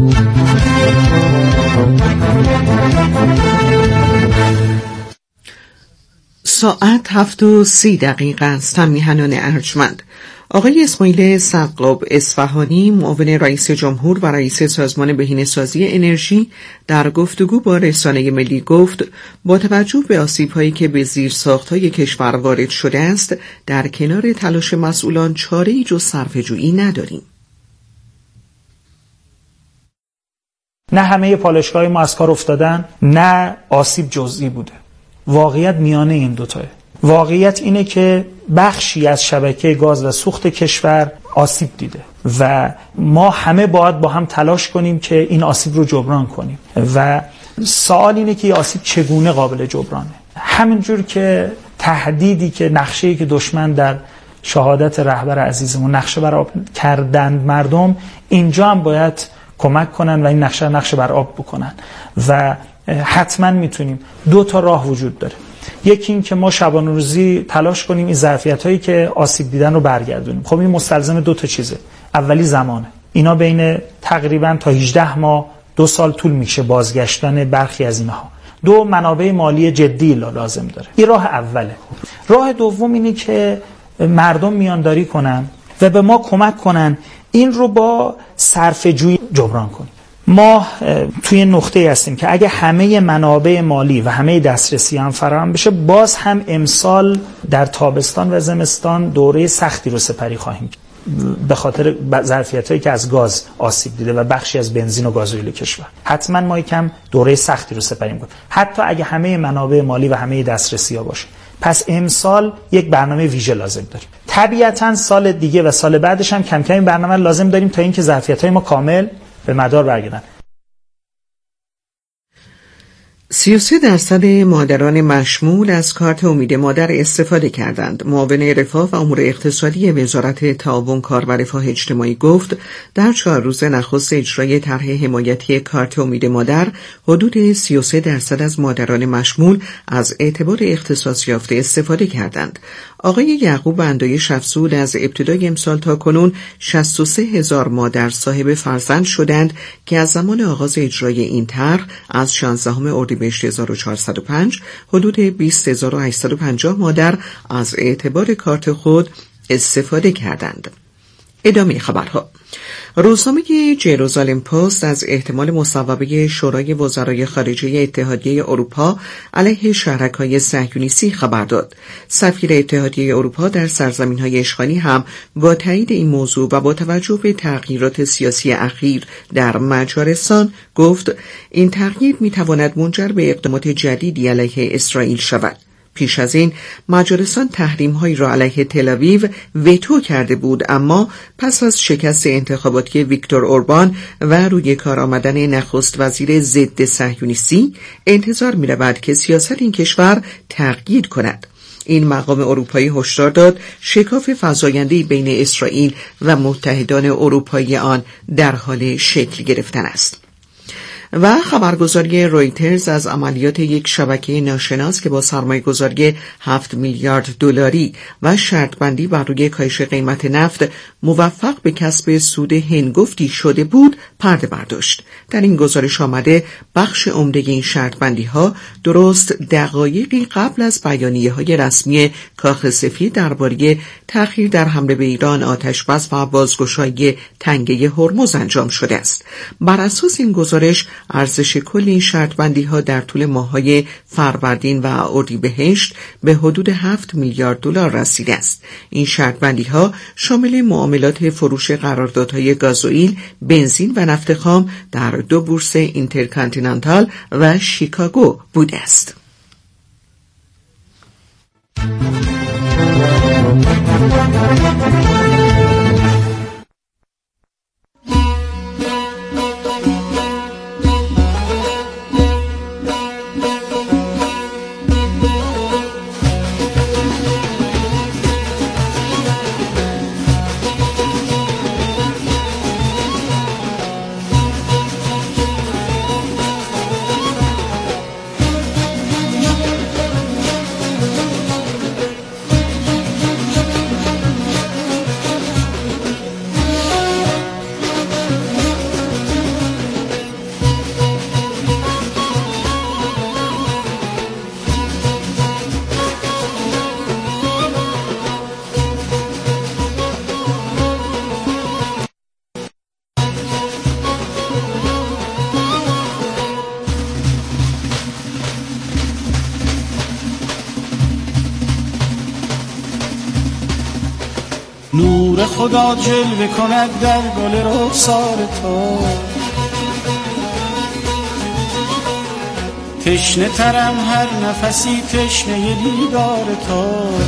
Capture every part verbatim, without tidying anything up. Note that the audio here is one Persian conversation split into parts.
ساعت هفت و سی دقیقه است. میهنان ارجمند، آقای اسماعیل سقلاب اصفهانی، معاون رئیس جمهور و رئیس سازمان بهینه‌سازی انرژی، در گفتگو با رسانه ملی گفت با توجه به آسیب‌هایی که به زیرساخت‌های کشور وارد شده است، در کنار تلاش مسئولان چاره‌ای جز صرفه‌جویی نداریم. نه همه پالایشگاه ما از کار افتادن، نه آسیب جزئی بوده. واقعیت میانه این دوتاه. واقعیت اینه که بخشی از شبکه گاز و سوخت کشور آسیب دیده و ما همه باید با هم تلاش کنیم که این آسیب رو جبران کنیم و سوال اینه که این آسیب چگونه قابل جبرانه. همینجور که تهدیدی که نقشه‌ای که دشمن در شهادت رهبر عزیزمون نقشه بر آب کردند مردم، اینجا هم باید کمک کنن و این نقشه نقشه بر آب بکنن و حتما میتونیم. دو تا راه وجود داره. یکی این که ما شبانه روزی تلاش کنیم این ظرفیت‌هایی که آسیب دیدن رو برگردونیم. خب این مستلزم دو تا چیزه. اولی زمانه. اینا بین تقریبا تا هجده ماه دو سال طول میشه بازگشتن برخی از اینها. دو، منابع مالی جدی لازم داره. این راه اوله. راه دوم اینه که مردم میانداری کنن و به ما کمک کنن این رو با صرفه‌جویی جبران کنیم. ما توی نقطه هستیم که اگه همه منابع مالی و همه دسترسی هم فراهم بشه، باز هم امسال در تابستان و زمستان دوره سختی رو سپری خواهیم به خاطر ظرفیتایی که از گاز آسیب دیده و بخشی از بنزین و گازوئیل کشور. حتما ما یکم دوره سختی رو سپری می‌کنیم، حتی اگه همه منابع مالی و همه دسترسی‌ها باشه. پس امسال یک برنامه ویژه لازم داریم. طبیعتاً سال دیگه و سال بعدش هم کم کم این برنامه لازم داریم تا اینکه ظرفیت‌های ما کامل به مدار برگردن. سی و سه درصد مادران مشمول از کارت امید مادر استفاده کردند. معاون رفاه و امور اقتصادی وزارت تعاون کار و رفاه اجتماعی گفت در چهار روز نخست اجرای طرح حمایتی کارت امید مادر، حدود سی و سه درصد از مادران مشمول از اعتبار اختصاص یافته استفاده کردند. آقای یعقوب اندایش افزود از ابتدای امسال تا کنون شصت و سه هزار مادر صاحب فرزند شدند که از زمان آغاز اجرای این طرح از شانزدهم اردیبهشت هزار و چهارصد و پنج حدود بیست هزار و هشتصد و پنجاه مادر از اعتبار کارت خود استفاده کردند. ادامه خبرها. روزنامه جروزالم پست از احتمال مصوبه شورای وزرای خارجه اتحادیه اروپا علیه شهرک‌های صهیونیستی خبر داد. سفیر اتحادیه اروپا در سرزمین‌های اشغالی هم با تایید این موضوع و با توجه به تغییرات سیاسی اخیر در مجارستان گفت این تغییر می‌تواند منجر به اقدامات جدیدی علیه اسرائیل شود. پیش از این مجارستان تحریم‌هایی را علیه تل‌آویو وتو کرده بود، اما پس از شکست انتخاباتی ویکتور اوربان و روی کار آمدن نخست وزیر ضد صهیونیستی انتظار می‌رود که سیاست این کشور تغییر کند. این مقام اروپایی هشدار داد شکاف فزاینده‌ای بین اسرائیل و متحدان اروپایی آن در حال شکل گرفتن است. و خبرگزاری رویترز از عملیات یک شبکه ناشناس که با سرمایه‌گذاری هفت میلیارد دلاری و شرط بندی بر روی کاهش قیمت نفت موفق به کسب سود هنگفتی شده بود پرده برداشت. در این گزارش آمده بخش عمده این شرط بندی ها درست دقایقی قبل از بیانیه های رسمی کاخ سفید درباره تأخیر در حمله به ایران، آتشبس و بازگشایی تنگه هرمز انجام شده است. بر اساس این گزارش ارزش کل این شرط بندی ها در طول ماه‌های فروردین و اردیبهشت به حدود هفت میلیارد دلار رسیده است. این شرط بندی ها شامل معاملات فروش قراردادهای گازوئیل، بنزین و نفت خام در دو بورس اینترکانتیننتال و شیکاگو بوده است. نور خدا جلوه کند در گل رخسار تو. تشنه ترم هر نفسی تشنه دیدار تو.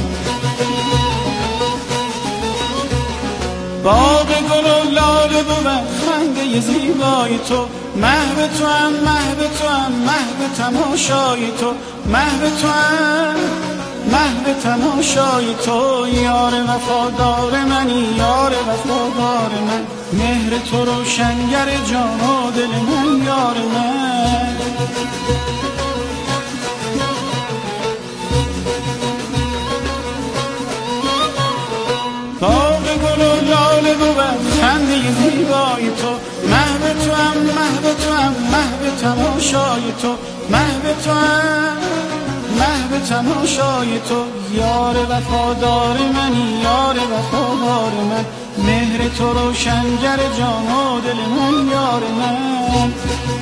باغ گل و لاله بود خنده زیبای تو. محو تو هم محو تو هم محو تماشای تو. محو تو هم محو تماشای تو. یار وفادار منی یار وفادار من. مهر تو روشنگر جان و دل من یار من. باغ گل و لاله بود خنده زیبای تو. محو تو هم محو تو هم محو تماشای تو. محو تو هم محو تماشای تو. یار وفادار منی یار وفادار من. مهر تو روشنگر جان و دل من یار من.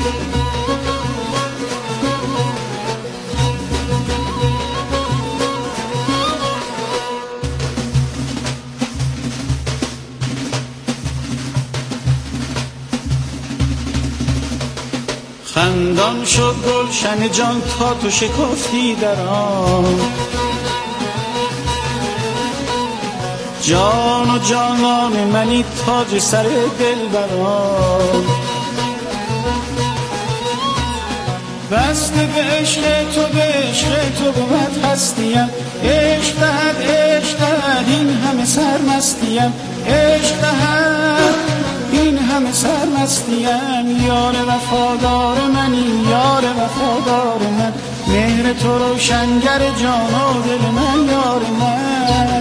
خندان شد گلشن جان تا تو شکفتی در آن. جان و جانان منی تاج سر دلبران. بسته به عشق تو به عشق تو بود هستیم. عشق دهد عشق دهد این همه سرمستیم. عشق دهد این همه سرمستیم. یار وفادار منی یار وفادار من. مهر تو روشنگر جان و دل من یار من.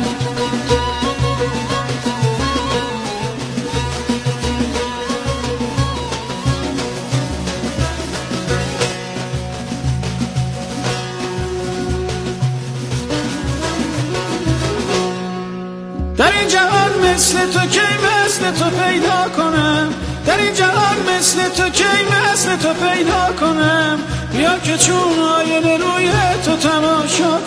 در این جهان مثل تو کی مثل تو پیدا کنم. در این جهان مثل تو کی مثل تو پیدا کنم. بیا که چون آینه روی تو تماشا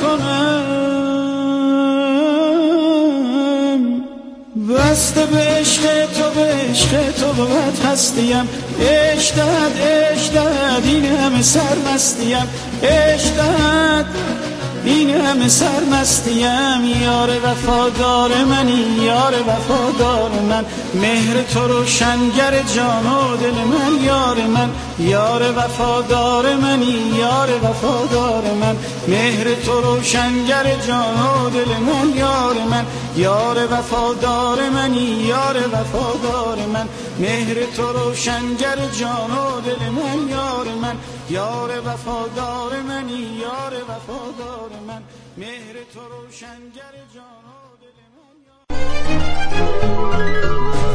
کنم. بسته به عشق تو به عشق تو بود هستیم. عشق دهد عشق دهد این همه سرمستیم. عشق دهد این همه سرمستیم. یار وفادار منی یار وفادار من. مهر تو روشنگر جان و دل من یار من. یار وفادار منی یار وفادار من. مهر تو روشنگر جان و دل من یار من. یار وفادار منی یار وفادار من. مهر تو روشنگر جان و دل من یار من. یار وفادار منی یار وفادار من. مهر تو روشنگر جان و دل من یار.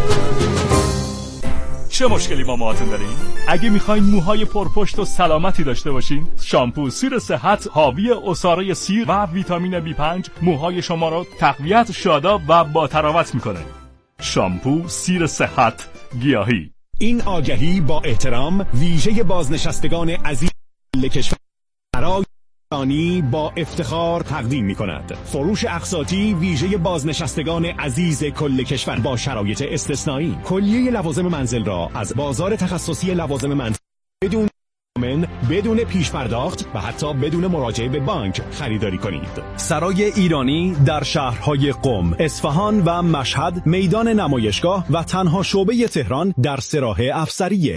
چه مشکلی با موهاتون دارین؟ اگه میخواین موهای پرپشت و سلامتی داشته باشین، شامپو سیر صحت حاوی عصاره سیر و ویتامین بی پنج موهای شما رو تقویت، شاداب و با تراوت میکنه. شامپو سیر صحت گیاهی. این آگهی با احترام ویژه بازنشستگان عزیز کشور برای ایرانی با افتخار تقدیم می کند. فروش اقساطی ویژه بازنشستگان عزیز کل کشور با شرایط استثنایی. کلیه لوازم منزل را از بازار تخصصی لوازم منزل بدون بدون پیش پرداخت و حتی بدون مراجعه به بانک خریداری کنید. سرای ایرانی در شهرهای قم، اصفهان و مشهد، میدان نمایشگاه و تنها شعبه تهران در سراح افسریه.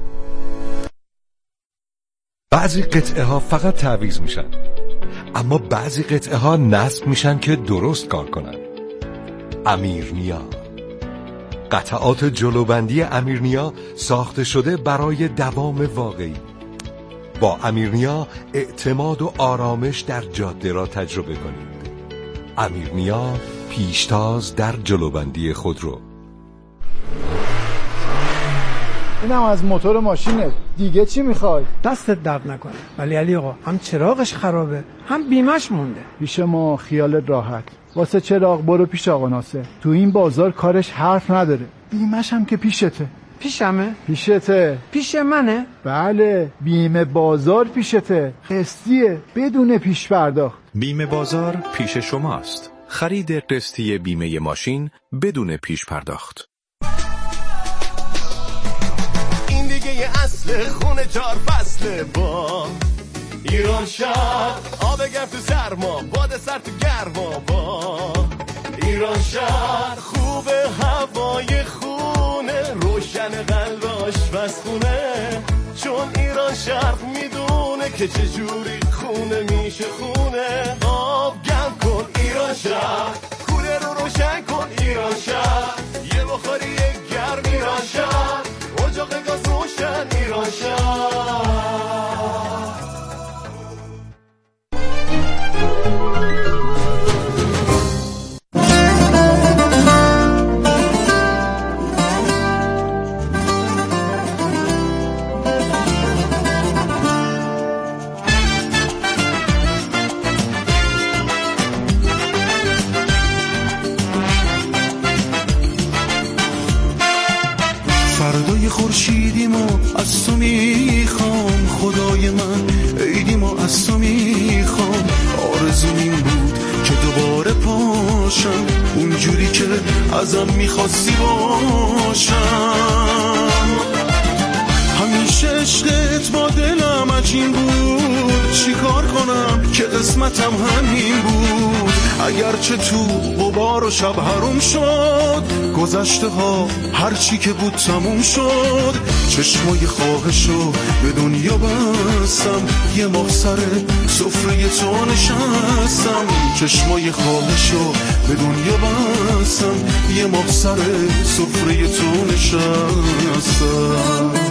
بعضی قطعه ها فقط تعویض میشن، اما بعضی قطعه ها نصب میشن که درست کار کنن. امیرنیا، قطعات جلوبندی امیرنیا ساخته شده برای دوام واقعی. با امیرنیا اعتماد و آرامش در جاده را تجربه کنید. امیرنیا، پیشتاز در جلوبندی خودرو. اینم از موتور ماشینه، دیگه چی میخوای؟ دستت درد نکنه. ولی علی آقا هم چراغش خرابه هم بیمش مونده. پیش ما خیالت راحت. واسه چراغ برو پیش آقا ناصر. تو این بازار کارش حرف نداره. بیمش هم که پیشته. پیشمه؟ پیشته. پیش منه؟ بله، بیمه بازار پیشته. قسطیه بدون پیش پرداخت. بیمه بازار پیش شماست. خرید قسطی بیمه ماشین بدون پیش پرداخت. این دیگه یه اصل خونه چار فصله با ایران شهر، آب گرم تو سرما، باد سر تو گرما با ایران شهر. خوبه هوای خونه، روشن قلب آشپزخونه، چون ایران شهر میدونه که چجوری خونه میشه خونه. آب گرم کن ایران شهر، کوله رو روشن کن ایران شهر، یه بخاری یک گرم ایران شهر، اجاق گاز روشن ایران شهر. فردای خورشیدیم و از تو میخوام، خدای من عیدیم و از تو میخوام. آرزوم این بود که دوباره پاشم اونجوری که ازم میخواستی باشم. همیشه عشقت با دلم عجین بود، چی کار کنم که قسمتم همین بود. اگرچه تو غبار و شب حروم شد، گذشته ها هرچی که بود تموم شد. چشمای خواهشو به دنیا بستم، یه ماه سر سفره تو نشستم. چشمای خواهشو به دنیا بستم، یه ماه سر سفره تو نشستم.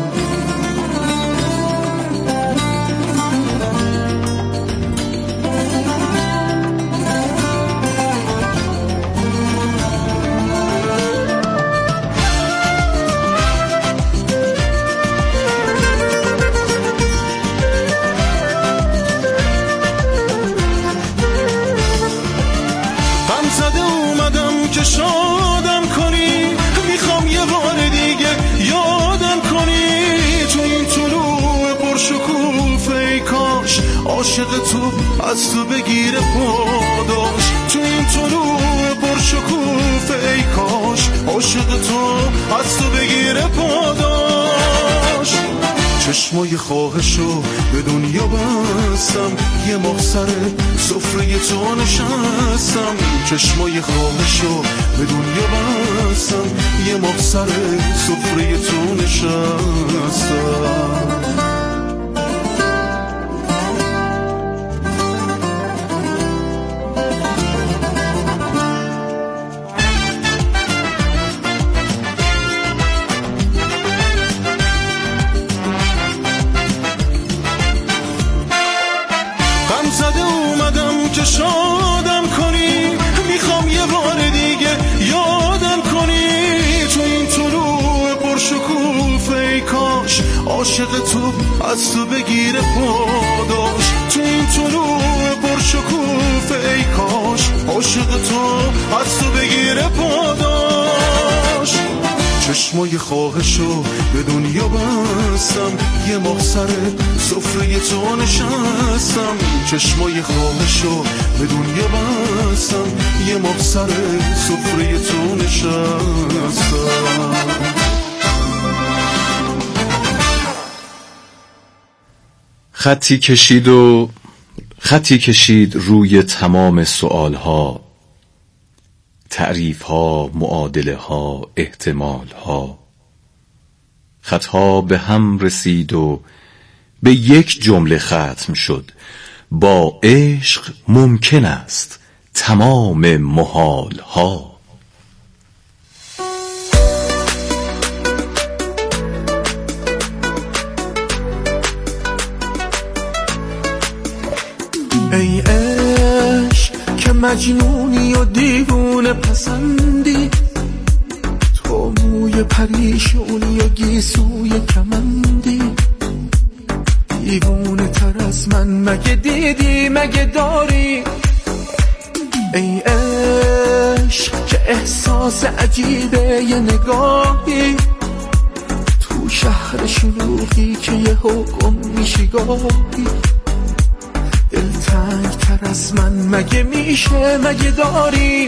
شادم کنی، میخوام یه بار دیگه یادم کنی. تو این طلوع پرشکوفه ای کاش عاشق تو از تو بگیره پاداش. تو این طلوع پرشکوفه ای کاش عاشق تو از تو بگیره پاداش. چشمای خواهشو به دنیا بستم، یه ماه سر سفره تو نشستم. چشمای خواهشو به دنیا بستم، یه ماه سر سفره تو نشستم. شادم کنی، میخوام یه بار دیگه یادم کنی. تو این طلوع پرشکوفه ای کاش عاشق تو از تو بگیره پاداش. تو این طلوع پرشکوفه ای کاش عاشق تو از تو بگیره پاداش. چشمای خواهشو به دنیا بستم، یه ماه سر سفره تو نشستم. چشمای خواهشو به دنیا بستم، یه ماه سر سفره تو نشستم. خطی کشید و خطی کشید روی تمام سؤالها، تعریفها، معادله‌ها، احتمالها. خطها به هم رسید و به یک جمله ختم شد: با عشق ممکن است تمام محالها. ای عشق که مجنونی و دیوونه پسندی، تو موی پریشونی و گیسوی کمندی. دیوونه تر از من مگه دیدی مگه داری؟ ای عشق که احساس عجیبه یه نگاهی، تو شهر شلوغی که یه حکم میشی گاهی. دلتنگ تر از من مگه میشه، مگه داریم؟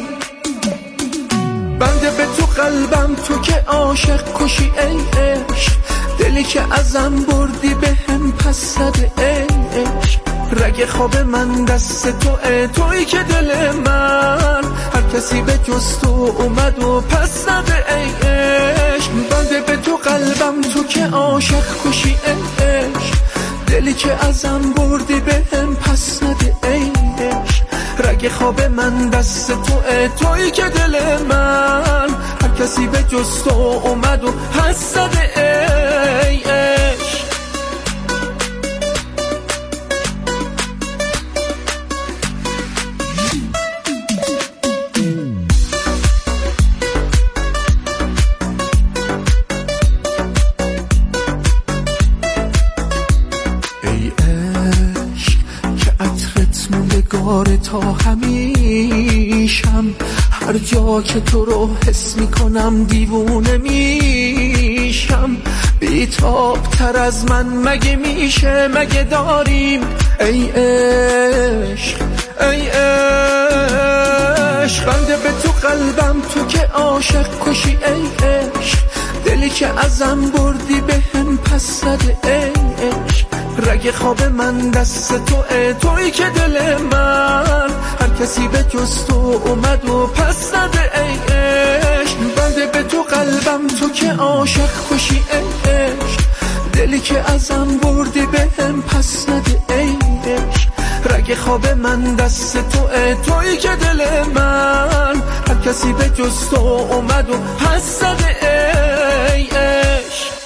بنده به تو قلبم، تو که عاشق کشی ای عشق، دلی که ازم بردی به هم پس زده ای عشق. رگ خواب من دست توئه، تویی که دل من هر کسی به جز تو اومد و پس زده ای عشق. بنده به تو قلبم، تو که عاشق کشی ای عشق، دلی که ازم بردی به هم پس زده ای عشق. رگ خواب من دست توئه، تویی که دل من هر کسی به جز تو اومد و پس زده ای عشق. تا همیشم هر جا که تو رو حس میکنم دیوونه میشم. بیتاب تر از من مگه میشه، مگه داریم؟ ای عشق ای عشق، بنده به تو قلبم، تو که عاشق کشی ای عشق، دلی که ازم بردی به هم پس زده ای عشق. رگ خواب من دست توئه، تویی که دل من هر کسی به جز تو اومد و پس زده ای عشق. بنده به تو قلبم، تو که عاشق کشی ای عشق، دلی که ازم بردی به هم پس زده ای عشق. رگ خواب من دست توئه، تویی که دل من هر کسی به جز تو اومد و پس زده ای عشق.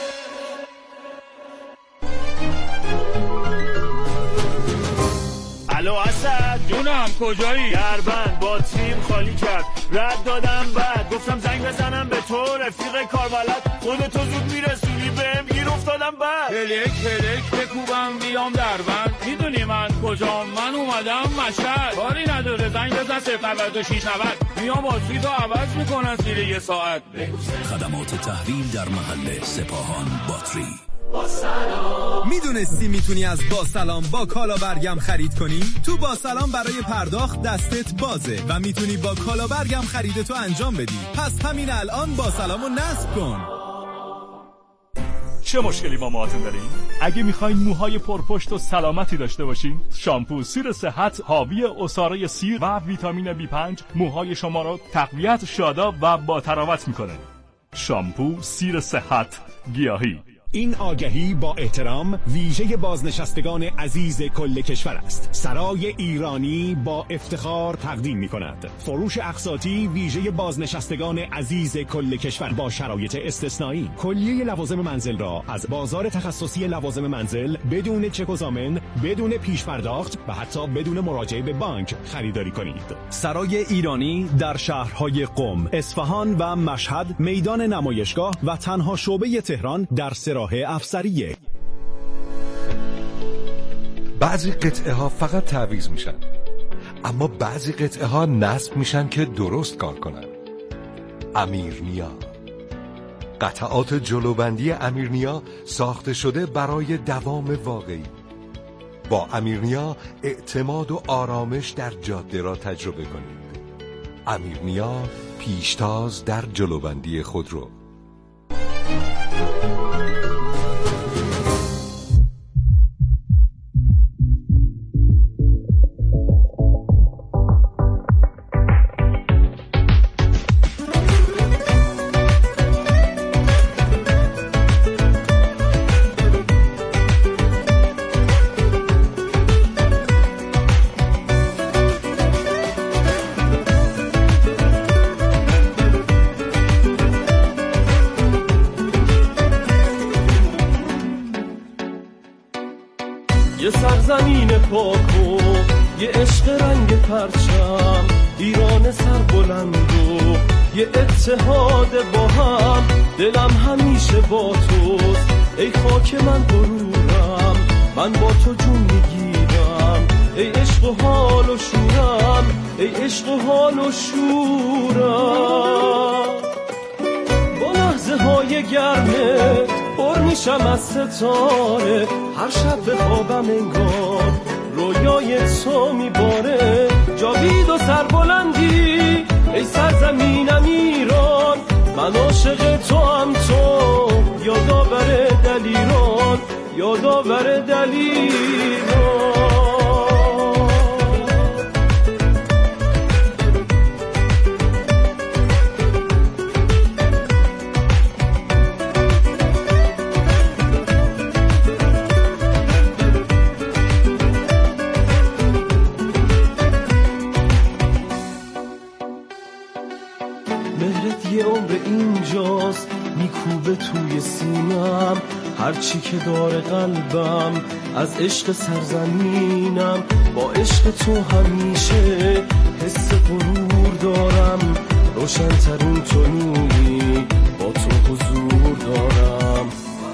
الو اسد جونم، کجایی؟ دربند باتریم خالی کرد، رد دادم بعد گفتم زنگ بزنم به تو رفیق کاربلد، خودتو زود میرسونی بهم گیر افتادم بعد هلک هلک بکوبم بیام دربند. میدونی من کجام؟ من اومدم مشهد، کاری نداره زنگ بزن صفر نود و شش نود، میام باتری تو عوض میکنن زیر یه ساعت. خدمات تحویل در محل سپاهان باتری. میدونستی میتونی از با سلام با کالا برگم خرید کنی؟ تو با سلام برای پرداخت دستت بازه و میتونی با کالا برگم خریدتو انجام بدی. پس همین الان با سلامو نصب کن. چه مشکلی با موهاتون دارین؟ اگه میخواین موهای پرپشت و سلامتی داشته باشین، شامپو سیر صحت حاوی عصاره سیر و ویتامین بی پنج موهای شما رو تقویت، شاداب و با تراوت میکنه. شامپو سیر صحت گیاهی. این آگهی با احترام ویژه بازنشستگان عزیز کل کشور است. سرای ایرانی با افتخار تقدیم می کند فروش اقساطی ویژه بازنشستگان عزیز کل کشور با شرایط استثنایی. کلیه لوازم منزل را از بازار تخصصی لوازم منزل بدون چک و ضامن، بدون پیش پرداخت و حتی بدون مراجعه به بانک خریداری کنید. سرای ایرانی در شهرهای قم، اصفهان و مشهد، میدان نمایشگاه و تنها شعبه تهران در سرای افسریه. بعضی قطعه ها فقط تعویض میشن، اما بعضی قطعه ها نصب میشن که درست کار کنن. امیرنیا، قطعات جلوبندی امیرنیا ساخته شده برای دوام واقعی. با امیرنیا اعتماد و آرامش در جاده را تجربه کنید. امیرنیا، پیشتاز در جلوبندی خودرو. یه سرزمین پاک و یه عشق رنگ پرچم، ایران سربلند و یه اتحاد با هم، دلم همیشه با توست ای خاک من غرورم، من با تو جون میگیرم ای عشق و حال و شورم، ای عشق و حال و شورم. با لحظه های گرمه پر میشم از ستاره، هر شب به خوابم انگار رویای تو میباره جاوید و سربلندی. ای سرزمینم ایران من عاشق تو هم تو، یادآور دلیران یادآور دلیران. مهرت یه عمر اینجاست میکوبه توی سینم، هرچی که داره قلبم از عشق سرزمینم. با عشق تو همیشه حس غرور دارم، روشن‌ترین تو نوری با تو حضور دارم.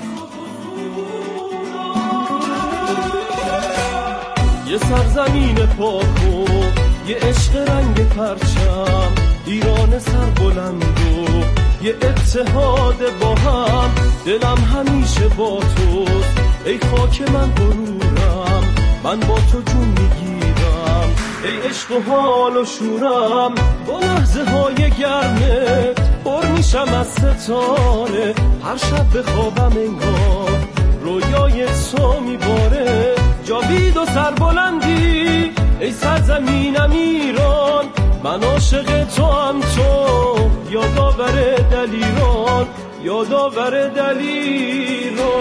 یه سرزمین پاک و یه عشق رنگ پرچم، ایران سربلند و یه اتحاد با هم. دلم همیشه با توست ای خاک من غرورم، من با تو جون میگیرم ای عشق و حال و شورم. با لحظه های گرمه پر میشم از ستاره، هر شب بخوابم انگار رویای تو میباره جاوید و سربلندی. ای سرزمینم ایران من عاشق تو هم تو، یادآور دلیران یادآور دلیران.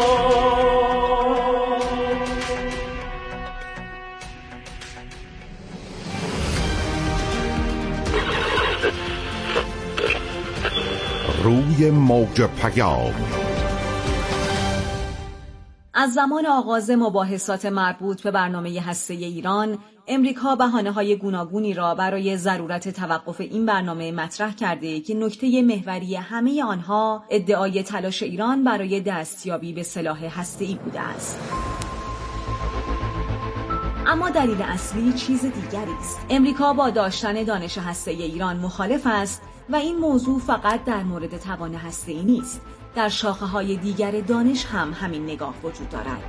روی موج پیام. از زمان آغاز مباحثات مربوط به برنامه هسته ایران، امریکا بهانه‌های گوناگونی را برای ضرورت توقف این برنامه مطرح کرده که نکته محوری همه آنها ادعای تلاش ایران برای دستیابی به سلاح هسته‌ای بوده است. اما دلیل اصلی چیز دیگری است. امریکا با داشتن دانش هسته‌ای ایران مخالف است و این موضوع فقط در مورد توان هسته‌ای نیست. در شاخه‌های دیگر دانش هم همین نگاه وجود دارد.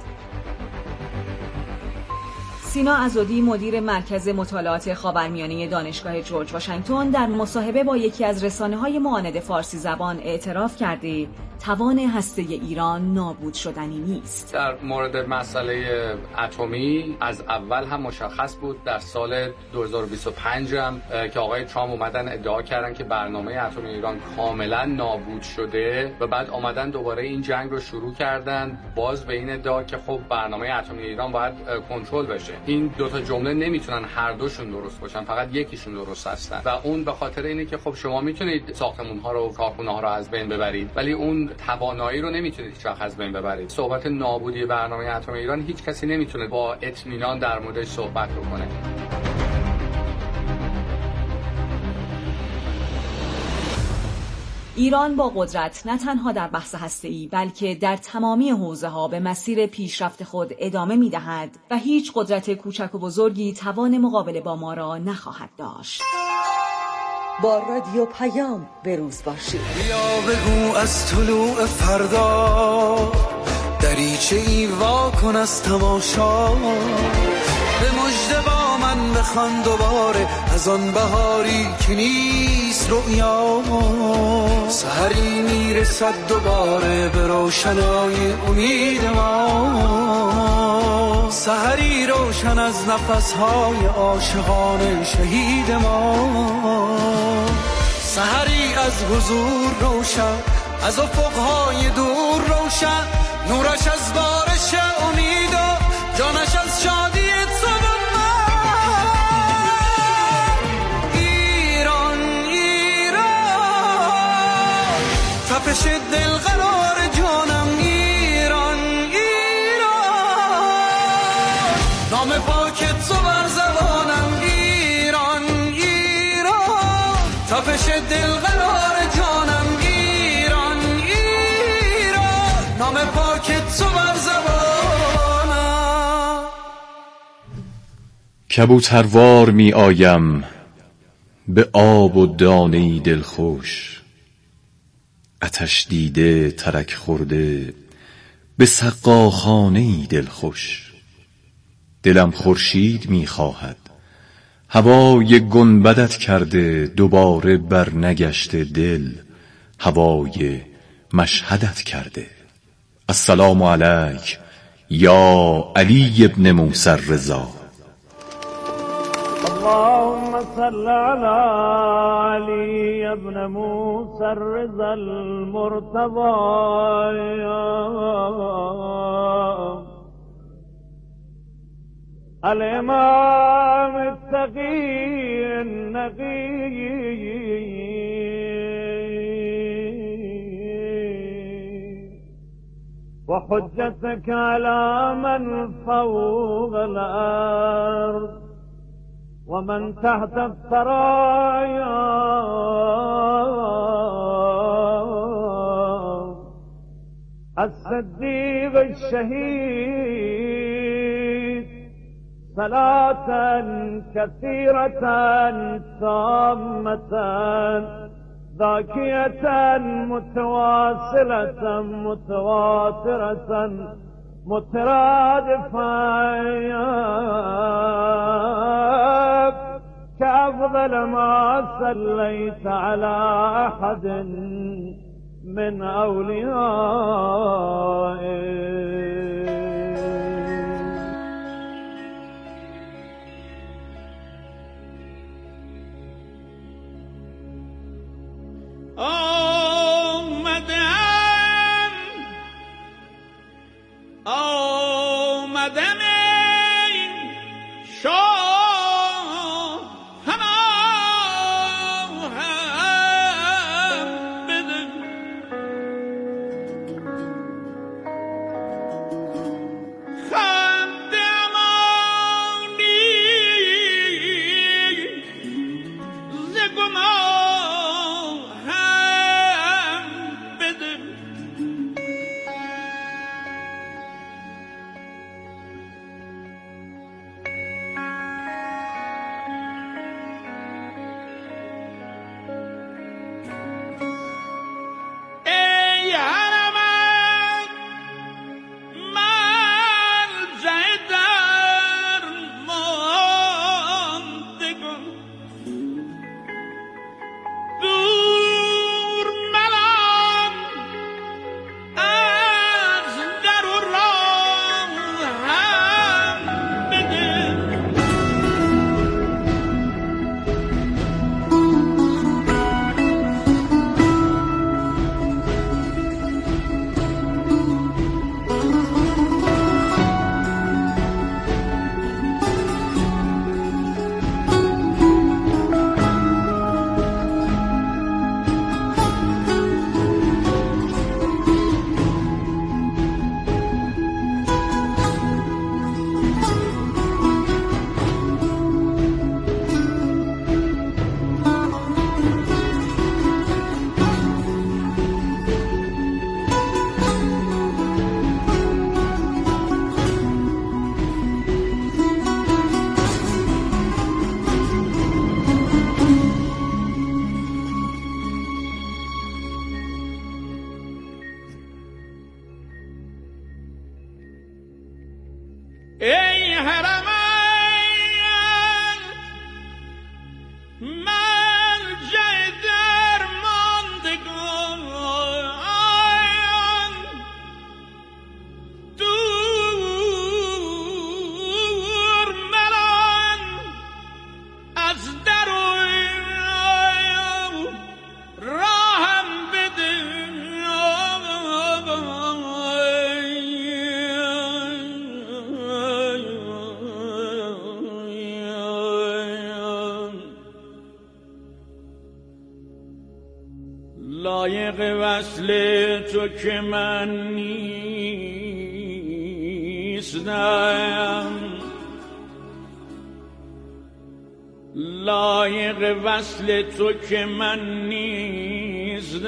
سینا عزادی مدیر مرکز مطالعات خاورمیانه دانشگاه جورج واشنگتن در مصاحبه با یکی از رسانه‌های معاند فارسی زبان اعتراف کرده توان هسته ایران نابود شدنی نیست. در مورد مسئله اتمی از اول هم مشخص بود. در سال دو هزار و بیست و پنج هم که آقای ترامپ اومدن ادعا کردن که برنامه اتمی ایران کاملا نابود شده و بعد اومدن دوباره این جنگ رو شروع کردن باز به این ادعا که خب برنامه اتمی ایران باید کنترل بشه. این دو تا جمله نمیتونن هر دوشون درست باشن، فقط یکیشون درست هستن و اون به خاطر اینه که خب شما میتونید ساختمان‌ها رو و کارخونه‌ها رو از بین ببرید ولی اون توانایی رو نمیتونید هیچ وقت از بین ببرید. صحبت نابودی برنامه اتمی ایران هیچ کسی نمیتونه با اطمینان در موردش صحبت بکنه. ایران با قدرت نه تنها در بحث هسته‌ای بلکه در تمامی حوزه‌ها به مسیر پیشرفت خود ادامه می‌دهد و هیچ قدرت کوچک و بزرگی توان مقابله با ما را نخواهد داشت. با رادیو پیام به روز باشید. بیا بگو از طلوع فردا دریچه ای وا کن از تماشا، به مژده با من بخوان دوباره از آن بهاری که نیست رؤیا. سحری میرسد دوباره به روشنای امید ما، سحری روشن از نفسهای عاشقان شهید ما، سحری از حضور روشن از افقهای دور روشن، نورش از بارش امید و جانش از شادی تو و من. ایران ایران تپش دل قرار جانم، ایران ایران نام پاک تو بر زبانم، ایران ایران تپش دل قرار جانم، ایران ایران نام پاک تو بر زبانم. کبوتروار می آیم به آب و دانه‌ای دلخوش، آتش دیده ترک خورده به سقاخانه‌ای دلخوش. دلم خورشید میخواهد. هوای گنبدت کرده دوباره بر نگشته دل، هوای مشهدت کرده. السلام علیک یا علی ابن موسی الرضا. اللهم صل على علي ابن موسى الرضا المرتضى الإمام التقي النقي وحجتك على من فوق الأرض ومن تحت الثرايا الصديق الشهيد صلاة كثيرة تامة ذاكية متواصلة متواترة مترادفة كأفضل ما صليت على أحد من أوليائك. آمدم آمدم شاه هم بده خنده امانی ز گمان هم بده. ای حرمت ملجأ درماندگان دور ملان از در و راه هم بده. ای حرمت ملجأ درماندگان دور ملان از در و راهم بده. لایق وصل تو که من نیستم، لایق وصل تو که من نیستم،